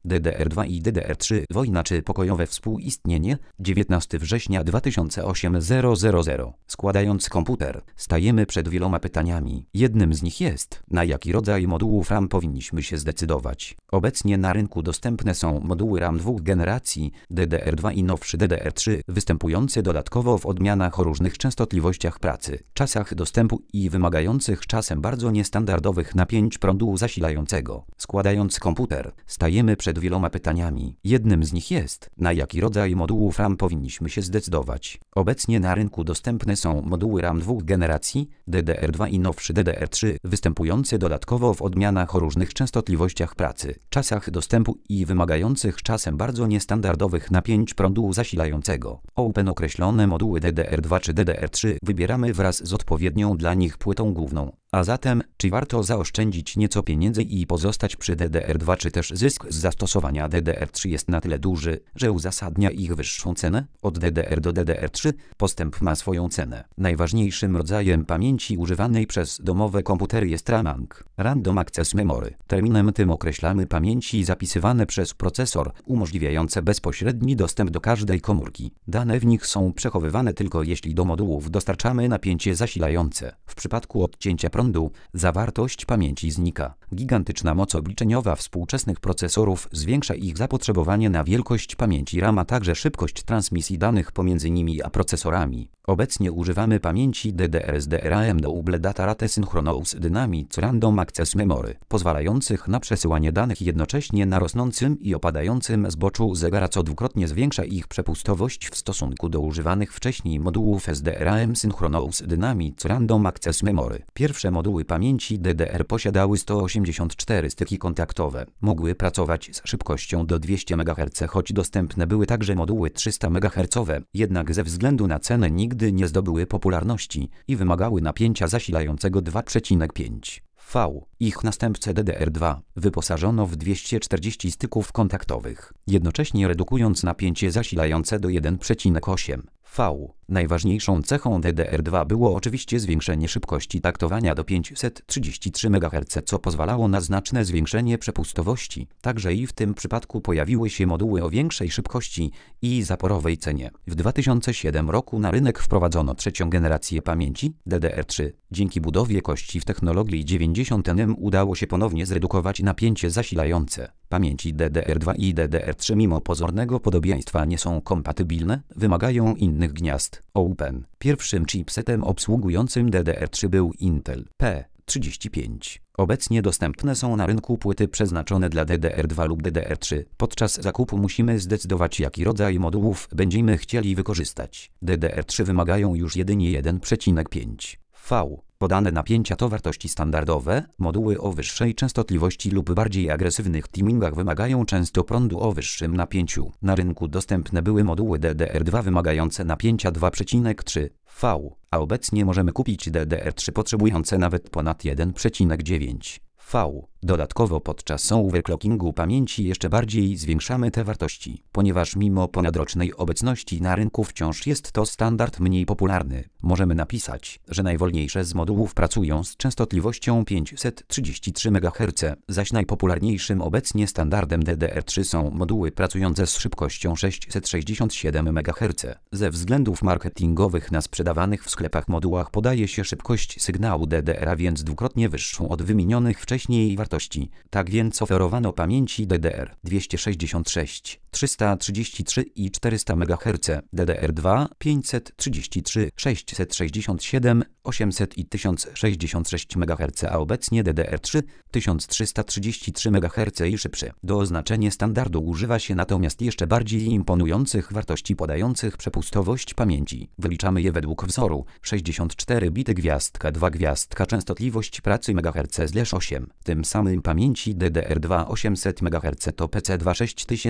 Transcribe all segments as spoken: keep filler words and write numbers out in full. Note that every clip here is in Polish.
D D R dwa i D D R trzy. Wojna czy pokojowe współistnienie? dziewiętnastego września dwa tysiące ósmego. Składając komputer, stajemy przed wieloma pytaniami. Jednym z nich jest, na jaki rodzaj modułów RAM powinniśmy się zdecydować. Obecnie na rynku dostępne są moduły RAM dwóch generacji, D D R dwa i nowszy D D R trzy, występujące dodatkowo w odmianach o różnych częstotliwościach pracy, czasach dostępu i wymagających czasem bardzo niestandardowych napięć prądu zasilającego. Składając komputer, stajemy przed wieloma pytaniami. Jednym z nich jest, na jaki rodzaj modułów RAM powinniśmy się zdecydować. Obecnie na rynku dostępne są moduły RAM dwóch generacji, D D R dwa i nowszy D D R trzy, występujące dodatkowo w odmianach o różnych częstotliwościach pracy, czasach dostępu i wymagających czasem bardzo niestandardowych napięć prądu zasilającego. Open określone moduły D D R dwa czy D D R trzy wybieramy wraz z odpowiednią dla nich płytą główną. A zatem, czy warto zaoszczędzić nieco pieniędzy i pozostać przy D D R dwa, czy też zysk z zastosowania D D R trzy jest na tyle duży, że uzasadnia ich wyższą cenę? Od D D R do D D R trzy postęp ma swoją cenę. Najważniejszym rodzajem pamięci używanej przez domowe komputery jest RAMANG, Random Access Memory. Terminem tym określamy pamięci zapisywane przez procesor, umożliwiające bezpośredni dostęp do każdej komórki. Dane w nich są przechowywane tylko jeśli do modułów dostarczamy napięcie zasilające. W przypadku odcięcia prądu, zawartość pamięci znika. Gigantyczna moc obliczeniowa współczesnych procesorów zwiększa ich zapotrzebowanie na wielkość pamięci RAM, a także szybkość transmisji danych pomiędzy nimi a procesorami. Obecnie używamy pamięci D D R S D R A M Double Data Rate Synchronous Dynamics Random Access Memory, pozwalających na przesyłanie danych jednocześnie na rosnącym i opadającym zboczu zegara, co dwukrotnie zwiększa ich przepustowość w stosunku do używanych wcześniej modułów S D R A M Synchronous Dynamics Random Access Memory. Pierwsze moduły pamięci D D R posiadały sto osiemdziesiąt cztery styki kontaktowe. Mogły pracować z szybkością do dwieście megaherców, choć dostępne były także moduły trzysta megaherców, jednak ze względu na cenę nigdy nie zdobyły popularności i wymagały napięcia zasilającego dwa przecinek pięć V. Ich następcę D D R dwa wyposażono w dwieście czterdzieści styków kontaktowych, jednocześnie redukując napięcie zasilające do jeden przecinek osiem V. Najważniejszą cechą D D R dwa było oczywiście zwiększenie szybkości taktowania do pięćset trzydzieści trzy megaherców, co pozwalało na znaczne zwiększenie przepustowości. Także i w tym przypadku pojawiły się moduły o większej szybkości i zaporowej cenie. W dwa tysiące siódmym roku na rynek wprowadzono trzecią generację pamięci D D R trzy. Dzięki budowie kości w technologii dziewięćdziesiąt N udało się ponownie zredukować napięcie zasilające. Pamięci D D R dwa i D D R trzy mimo pozornego podobieństwa nie są kompatybilne, wymagają innych gniazd. Open. Pierwszym chipsetem obsługującym D D R trzy był Intel P trzydzieści pięć. Obecnie dostępne są na rynku płyty przeznaczone dla D D R dwa lub D D R trzy. Podczas zakupu musimy zdecydować, jaki rodzaj modułów będziemy chcieli wykorzystać. D D R trzy wymagają już jedynie jeden przecinek pięć V. Podane napięcia to wartości standardowe. Moduły o wyższej częstotliwości lub bardziej agresywnych timingach wymagają często prądu o wyższym napięciu. Na rynku dostępne były moduły D D R dwa wymagające napięcia dwa przecinek trzy V, a obecnie możemy kupić D D R trzy potrzebujące nawet ponad jeden przecinek dziewięć V. Dodatkowo podczas overclockingu pamięci jeszcze bardziej zwiększamy te wartości, ponieważ mimo ponadrocznej obecności na rynku wciąż jest to standard mniej popularny. Możemy napisać, że najwolniejsze z modułów pracują z częstotliwością pięćset trzydzieści trzy megaherców, zaś najpopularniejszym obecnie standardem D D R trzy są moduły pracujące z szybkością sześćset sześćdziesiąt siedem megaherców. Ze względów marketingowych na sprzedawanych w sklepach modułach podaje się szybkość sygnału D D R, a więc dwukrotnie wyższą od wymienionych wcześniej wartości. Tak więc oferowano pamięci D D R dwieście sześćdziesiąt sześć, trzysta trzydzieści trzy i czterysta megaherców, D D R dwa pięćset trzydzieści trzy, sześćset sześćdziesiąt siedem, osiemset i tysiąc sześćdziesiąt sześć megaherców, a obecnie D D R trzy tysiąc trzysta trzydzieści trzy megaherców i szybszy. Do oznaczenia standardu używa się natomiast jeszcze bardziej imponujących wartości podających przepustowość pamięci. Wyliczamy je według wzoru sześćdziesiąt cztery bity gwiazdka dwa gwiazdka częstotliwość pracy megaherców osiem. Tym samym pamięci D D R dwa osiemset megaherców to P C dwa sześć tysięcy czterysta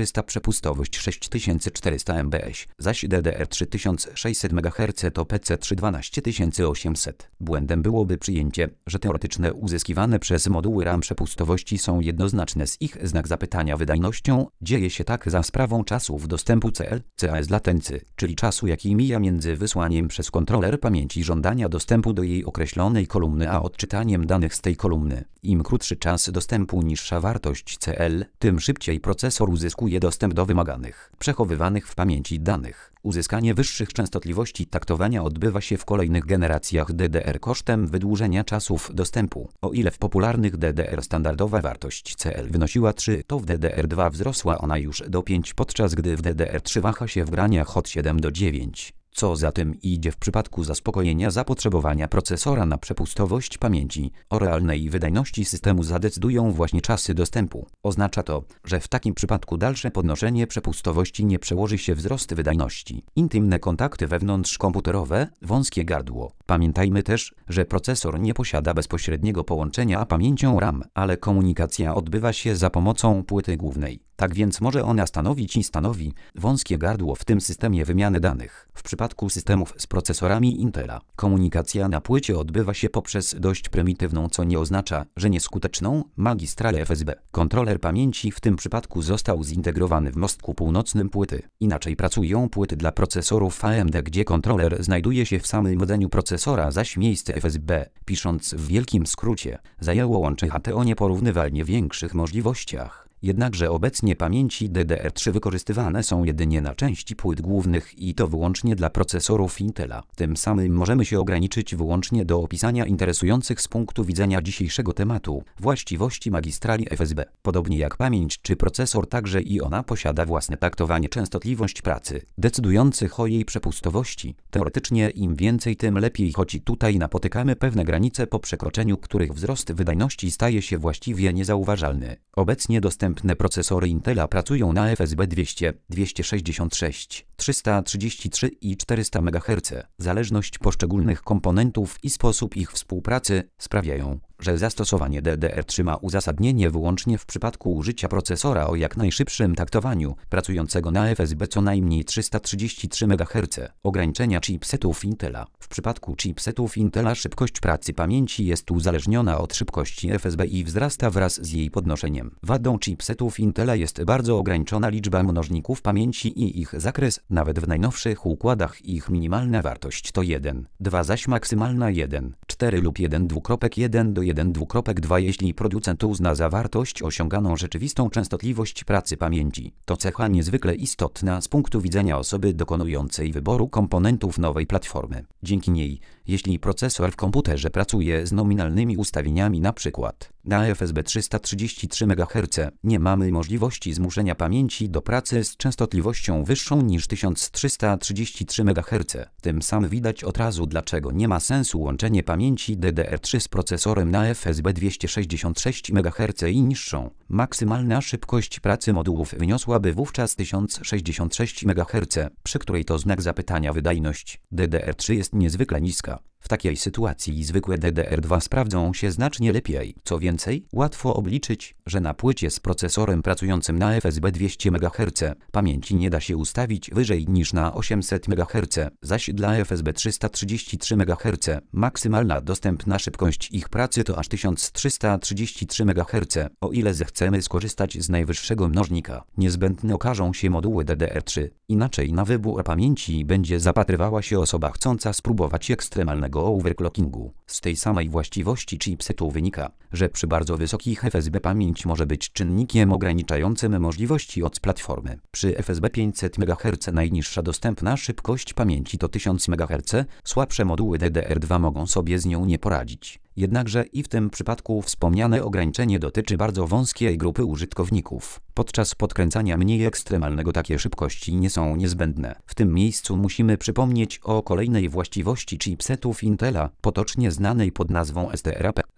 czterysta przepustowość sześć tysięcy czterysta megaherców, zaś D D R trzy tysiące sześćset megaherców to P C trzy dwanaście tysięcy osiemset. Błędem byłoby przyjęcie, że teoretyczne uzyskiwane przez moduły RAM przepustowości są jednoznaczne z ich znak zapytania wydajnością. Dzieje się tak za sprawą czasów dostępu C L, C A S latency, czyli czasu jaki mija między wysłaniem przez kontroler pamięci żądania dostępu do jej określonej kolumny a odczytaniem danych z tej kolumny. Im krótszy czas dostępu, niższa wartość C L, tym szybciej procesor uzyskuje dostęp do wymaganych, przechowywanych w pamięci danych. Uzyskanie wyższych częstotliwości taktowania odbywa się w kolejnych generacjach D D R kosztem wydłużenia czasów dostępu. O ile w popularnych D D R standardowa wartość C L wynosiła trzy, to w D D R dwa wzrosła ona już do pięć, podczas gdy w D D R trzy waha się w graniach od siedem do dziewięciu. Co za tym idzie, w przypadku zaspokojenia zapotrzebowania procesora na przepustowość pamięci o realnej wydajności systemu zadecydują właśnie czasy dostępu. Oznacza to, że w takim przypadku dalsze podnoszenie przepustowości nie przełoży się wzrost wydajności. Intymne kontakty wewnątrzkomputerowe, wąskie gardło. Pamiętajmy też, że procesor nie posiada bezpośredniego połączenia z pamięcią RAM, ale komunikacja odbywa się za pomocą płyty głównej. Tak więc może ona stanowić i stanowi wąskie gardło w tym systemie wymiany danych. W przypadku systemów z procesorami Intela, komunikacja na płycie odbywa się poprzez dość prymitywną, co nie oznacza, że nieskuteczną, magistralę F S B. Kontroler pamięci w tym przypadku został zintegrowany w mostku północnym płyty. Inaczej pracują płyty dla procesorów A M D, gdzie kontroler znajduje się w samym rdzeniu procesora, zaś miejsce F S B, pisząc w wielkim skrócie, zajęło łącze H T o nieporównywalnie większych możliwościach. Jednakże obecnie pamięci D D R trzy wykorzystywane są jedynie na części płyt głównych i to wyłącznie dla procesorów Intela. Tym samym możemy się ograniczyć wyłącznie do opisania interesujących z punktu widzenia dzisiejszego tematu właściwości magistrali F S B. Podobnie jak pamięć czy procesor, także i ona posiada własne taktowanie, częstotliwość pracy, decydujących o jej przepustowości. Teoretycznie im więcej, tym lepiej, choć i tutaj napotykamy pewne granice, po przekroczeniu których wzrost wydajności staje się właściwie niezauważalny. Obecnie dostęp Następne procesory Intela pracują na F S B dwieście, dwieście sześćdziesiąt sześć, trzysta trzydzieści trzy i czterysta megaherców. Zależność poszczególnych komponentów i sposób ich współpracy sprawiają, że zastosowanie D D R trzy ma uzasadnienie wyłącznie w przypadku użycia procesora o jak najszybszym taktowaniu, pracującego na F S B co najmniej trzysta trzydzieści trzy megaherce. Ograniczenia chipsetów Intela. W przypadku chipsetów Intela szybkość pracy pamięci jest uzależniona od szybkości F S B i wzrasta wraz z jej podnoszeniem. Wadą chipsetów Intela jest bardzo ograniczona liczba mnożników pamięci i ich zakres, nawet w najnowszych układach ich minimalna wartość to jeden, dwa, zaś maksymalna jeden, cztery lub jeden przecinek jeden do jeden przecinek dwa. Jeśli producent uzna za wartość osiąganą rzeczywistą częstotliwość pracy pamięci, to cecha niezwykle istotna z punktu widzenia osoby dokonującej wyboru komponentów nowej platformy. Dzięki niej, jeśli procesor w komputerze pracuje z nominalnymi ustawieniami, np. na F S B trzysta trzydzieści trzy megaherce, nie mamy możliwości zmuszenia pamięci do pracy z częstotliwością wyższą niż tysiąc trzysta trzydzieści trzy megaherce. Tym samym widać od razu, dlaczego nie ma sensu łączenie pamięci D D R trzy z procesorem na F S B dwieście sześćdziesiąt sześć megaherców i niższą. Maksymalna szybkość pracy modułów wyniosłaby wówczas tysiąc sześćdziesiąt sześć megaherców, przy której to znak zapytania wydajność D D R trzy jest niezwykle niska. W takiej sytuacji zwykłe D D R dwa sprawdzą się znacznie lepiej. Co więcej, łatwo obliczyć, że na płycie z procesorem pracującym na F S B dwieście megaherców pamięci nie da się ustawić wyżej niż na osiemset megaherców, zaś dla F S B trzysta trzydzieści trzy megaherce maksymalna dostępna szybkość ich pracy to aż tysiąc trzysta trzydzieści trzy megaherce. O ile zechcemy skorzystać z najwyższego mnożnika, niezbędne okażą się moduły D D R trzy. Inaczej na wybór pamięci będzie zapatrywała się osoba chcąca spróbować ekstremalnego overclockingu. Z tej samej właściwości chipsetu wynika, że przy bardzo wysokich F S B pamięć może być czynnikiem ograniczającym możliwości od platformy. Przy F S B pięćset megaherców najniższa dostępna szybkość pamięci to tysiąc megaherców, słabsze moduły D D R dwa mogą sobie z nią nie poradzić. Jednakże i w tym przypadku wspomniane ograniczenie dotyczy bardzo wąskiej grupy użytkowników. Podczas podkręcania mniej ekstremalnego takie szybkości nie są niezbędne. W tym miejscu musimy przypomnieć o kolejnej właściwości chipsetów Intela, potocznie znanej pod nazwą S T R A P.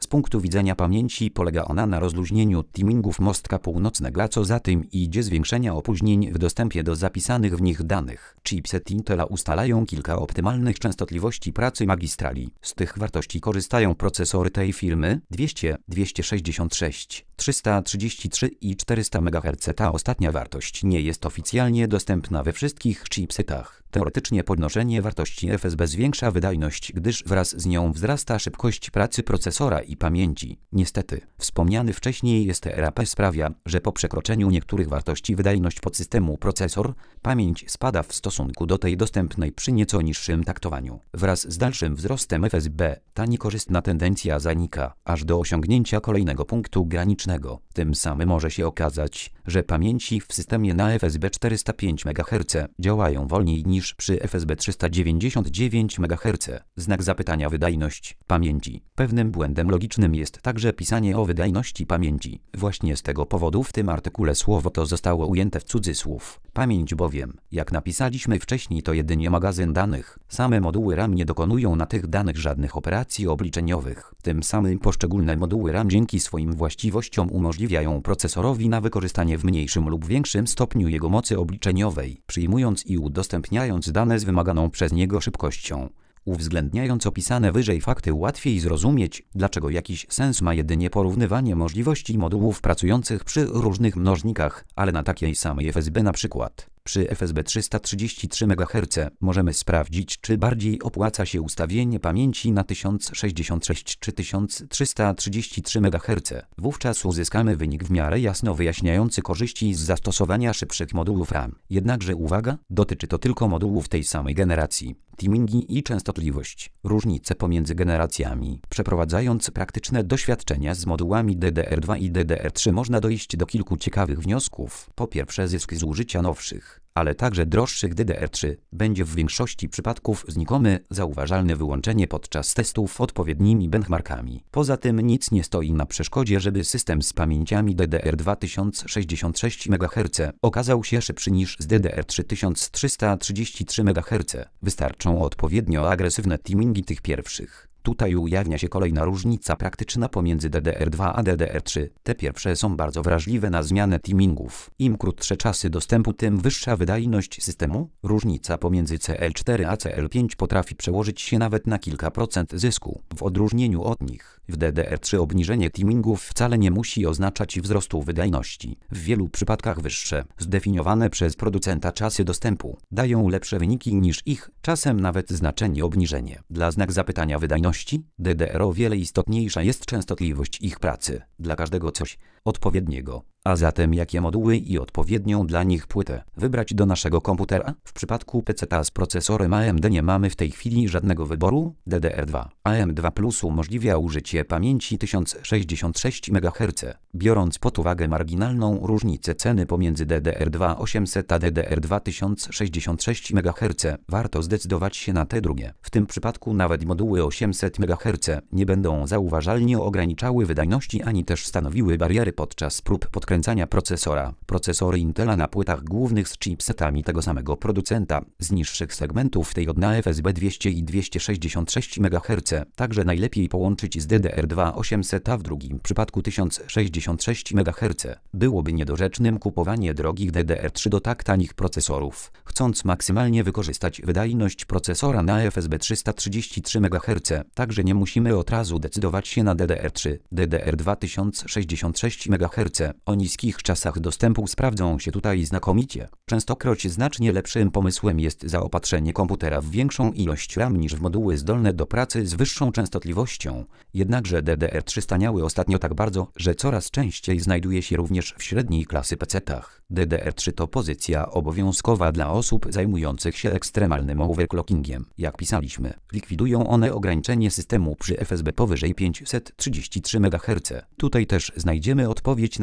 Z punktu widzenia pamięci polega ona na rozluźnieniu timingów mostka północnego, a co za tym idzie zwiększenia opóźnień w dostępie do zapisanych w nich danych. Chipsety Intela ustalają kilka optymalnych częstotliwości pracy magistrali. Z tych wartości korzystają procesory tej firmy dwieście, dwieście sześćdziesiąt sześć, trzysta trzydzieści trzy i czterysta megaherców. Ta ostatnia wartość nie jest oficjalnie dostępna we wszystkich chipsetach. Teoretycznie podnoszenie wartości F S B zwiększa wydajność, gdyż wraz z nią wzrasta szybkość pracy procesora i pamięci. Niestety, wspomniany wcześniej S T R A P sprawia, że po przekroczeniu niektórych wartości wydajność podsystemu procesor, pamięć spada w stosunku do tej dostępnej przy nieco niższym taktowaniu. Wraz z dalszym wzrostem F S B, ta niekorzystna tendencja zanika, aż do osiągnięcia kolejnego punktu granicznego. Tym samym może się okazać, że pamięci w systemie na F S B czterysta pięć megaherców działają wolniej niż przy F S B trzysta dziewięćdziesiąt dziewięć megaherców. Znak zapytania: wydajność pamięci. Pewnym błędem logicznym jest także pisanie o wydajności pamięci. Właśnie z tego powodu w tym artykule słowo to zostało ujęte w cudzysłów. Pamięć bowiem, jak napisaliśmy wcześniej, to jedynie magazyn danych. Same moduły RAM nie dokonują na tych danych żadnych operacji obliczeniowych. Tym samym poszczególne moduły RAM dzięki swoim właściwościom umożliwiają procesorowi na wykorzystanie w mniejszym lub większym stopniu jego mocy obliczeniowej, przyjmując i udostępniając dane z wymaganą przez niego szybkością. Uwzględniając opisane wyżej fakty, łatwiej zrozumieć, dlaczego jakiś sens ma jedynie porównywanie możliwości modułów pracujących przy różnych mnożnikach, ale na takiej samej F S B, na przykład przy F S B trzysta trzydzieści trzy megaherców, możemy sprawdzić, czy bardziej opłaca się ustawienie pamięci na tysiąc sześćdziesiąt sześć czy tysiąc trzysta trzydzieści trzy megaherców. Wówczas uzyskamy wynik w miarę jasno wyjaśniający korzyści z zastosowania szybszych modułów RAM. Jednakże uwaga, dotyczy to tylko modułów tej samej generacji. Timingi i częstotliwość. Różnice pomiędzy generacjami. Przeprowadzając praktyczne doświadczenia z modułami D D R dwa i D D R trzy można dojść do kilku ciekawych wniosków. Po pierwsze, zysk z użycia nowszych, ale także droższych D D R trzy będzie w większości przypadków znikomy, zauważalne wyłączenie podczas testów odpowiednimi benchmarkami. Poza tym nic nie stoi na przeszkodzie, żeby system z pamięciami D D R dwa tysiąc sześćdziesiąt sześć megaherców okazał się szybszy niż z D D R trzy tysiąc trzysta trzydzieści trzy megaherców. Wystarczą odpowiednio agresywne timingi tych pierwszych. Tutaj ujawnia się kolejna różnica praktyczna pomiędzy D D R dwa a D D R trzy. Te pierwsze są bardzo wrażliwe na zmianę timingów. Im krótsze czasy dostępu, tym wyższa wydajność systemu. Różnica pomiędzy C L cztery a C L pięć potrafi przełożyć się nawet na kilka procent zysku. W odróżnieniu od nich, w D D R trzy obniżenie timingów wcale nie musi oznaczać wzrostu wydajności. W wielu przypadkach wyższe, zdefiniowane przez producenta czasy dostępu dają lepsze wyniki niż ich, czasem nawet znaczenie obniżenie. Dla znak zapytania wydajności D D R o wiele istotniejsza jest częstotliwość ich pracy. Dla każdego coś odpowiedniego. A zatem jakie moduły i odpowiednią dla nich płytę wybrać do naszego komputera? W przypadku P C a z procesorem A M D nie mamy w tej chwili żadnego wyboru. D D R dwa. A M D dwa Plus umożliwia użycie pamięci tysiąc sześćdziesiąt sześć megaherców. Biorąc pod uwagę marginalną różnicę ceny pomiędzy D D R dwa osiemset a D D R dwa tysiąc sześćdziesiąt sześć megaherców, warto zdecydować się na te drugie. W tym przypadku nawet moduły osiemset megaherców nie będą zauważalnie ograniczały wydajności ani też stanowiły bariery podczas prób podkręcania procesora. Procesory Intela na płytach głównych z chipsetami tego samego producenta z niższych segmentów, tej od na F S B dwieście i dwieście sześćdziesiąt sześć megaherców, także najlepiej połączyć z D D R dwa osiemset, a w drugim przypadku tysiąc sześćdziesiąt sześć megaherców. Byłoby niedorzecznym kupowanie drogich D D R trzy do tak tanich procesorów, chcąc maksymalnie wykorzystać wydajność procesora na F S B trzysta trzydzieści trzy megaherców. Także nie musimy od razu decydować się na D D R trzy. D D R dwa tysiąc sześćdziesiąt sześć megaherców o niskich czasach dostępu sprawdzą się tutaj znakomicie. Częstokroć znacznie lepszym pomysłem jest zaopatrzenie komputera w większą ilość RAM niż w moduły zdolne do pracy z wyższą częstotliwością. Jednakże D D R trzy staniały ostatnio tak bardzo, że coraz częściej znajduje się również w średniej klasy pecetach. D D R trzy to pozycja obowiązkowa dla osób zajmujących się ekstremalnym overclockingiem. Jak pisaliśmy, likwidują one ograniczenie systemu przy F S B powyżej pięćset trzydzieści trzy megaherców. Tutaj też znajdziemy odpowiedź na pytanie,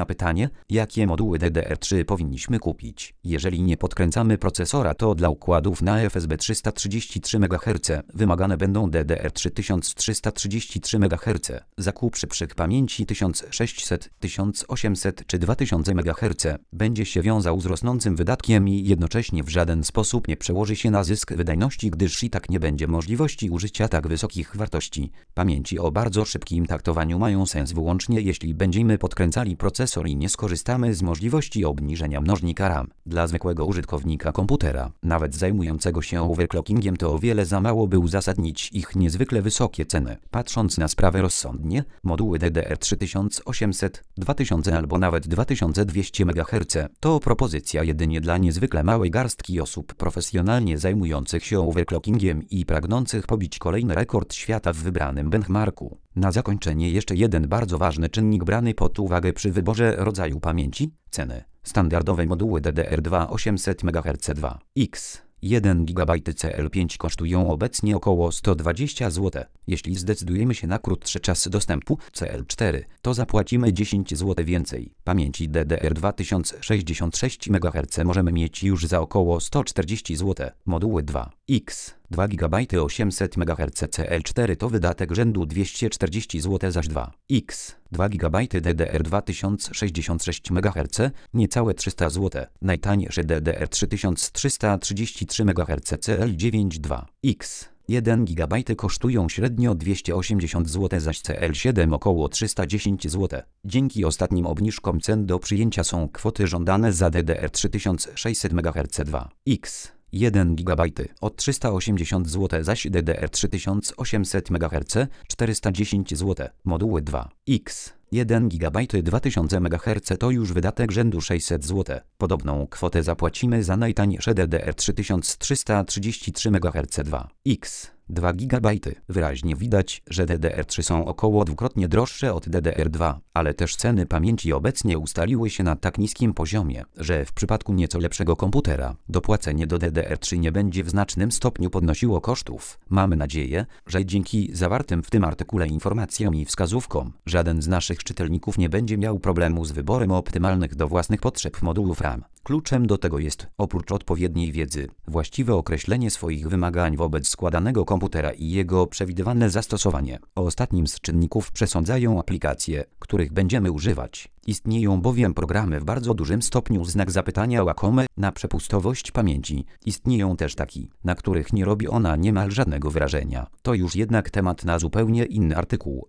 jakie moduły D D R trzy powinniśmy kupić. Jeżeli nie podkręcamy procesora, to dla układów na F S B trzysta trzydzieści trzy megaherce wymagane będą D D R trzy tysiąc trzysta trzydzieści trzy megaherce. Zakup szybszych pamięci tysiąc sześćset, tysiąc osiemset czy dwa tysiące megaherce będzie się wiązał z rosnącym wydatkiem i jednocześnie w żaden sposób nie przełoży się na zysk wydajności, gdyż i tak nie będzie możliwości użycia tak wysokich wartości. Pamięci o bardzo szybkim taktowaniu mają sens wyłącznie jeśli będziemy podkręcali procesor i nie skorzystamy z możliwości obniżenia mnożnika RAM. Dla zwykłego użytkownika komputera, nawet zajmującego się overclockingiem, to o wiele za mało, by uzasadnić ich niezwykle wysokie ceny. Patrząc na sprawę rozsądnie, moduły D D R trzy tysiąc osiemset, dwa tysiące albo nawet dwa tysiące dwieście megaherców to propozycja jedynie dla niezwykle małej garstki osób profesjonalnie zajmujących się overclockingiem i pragnących pobić kolejny rekord świata w wybranym benchmarku. Na zakończenie jeszcze jeden bardzo ważny czynnik brany pod uwagę przy wyborze rodzaju pamięci: ceny. Standardowe moduły D D R dwa osiemset megaherców dwa X jeden gigabajt C L pięć kosztują obecnie około sto dwadzieścia złotych. Jeśli zdecydujemy się na krótszy czas dostępu C L cztery, to zapłacimy dziesięć złotych więcej. Pamięci D D R dwa tysiące sześćdziesiąt sześć megaherców możemy mieć już za około sto czterdzieści złotych. Moduły dwa X dwa gigabajty osiemset megaherców C L cztery to wydatek rzędu dwieście czterdzieści złotych, zaś dwa X dwa gigabajty D D R dwa tysiące sześćdziesiąt sześć megaherców niecałe trzysta złotych. Najtańszy D D R trzy tysiące trzysta trzydzieści trzy megaherców C L dziewięć dwa X jeden gigabajt kosztują średnio dwieście osiemdziesiąt złotych, zaś C L siedem około trzysta dziesięć złotych. Dzięki ostatnim obniżkom cen do przyjęcia są kwoty żądane za D D R trzy tysiące sześćset megaherców dwa X jeden gigabajt od trzysta osiemdziesiąt złotych, zaś D D R trzy tysiące osiemset megaherców czterysta dziesięć złotych. Moduły dwa X jeden gigabajt dwa tysiące megaherców to już wydatek rzędu sześćset złotych. Podobną kwotę zapłacimy za najtańsze D D R trzy tysiące trzysta trzydzieści trzy megaherców dwa X dwa gigabajty. Wyraźnie widać, że D D R trzy są około dwukrotnie droższe od D D R dwa, ale też ceny pamięci obecnie ustaliły się na tak niskim poziomie, że w przypadku nieco lepszego komputera dopłacenie do D D R trzy nie będzie w znacznym stopniu podnosiło kosztów. Mamy nadzieję, że dzięki zawartym w tym artykule informacjom i wskazówkom żaden z naszych czytelników nie będzie miał problemu z wyborem optymalnych do własnych potrzeb modułów RAM. Kluczem do tego jest, oprócz odpowiedniej wiedzy, właściwe określenie swoich wymagań wobec składanego komputera i jego przewidywane zastosowanie. O ostatnim z czynników przesądzają aplikacje, których będziemy używać. Istnieją bowiem programy w bardzo dużym stopniu znak zapytania łakome na przepustowość pamięci. Istnieją też taki, na których nie robi ona niemal żadnego wrażenia. To już jednak temat na zupełnie inny artykuł.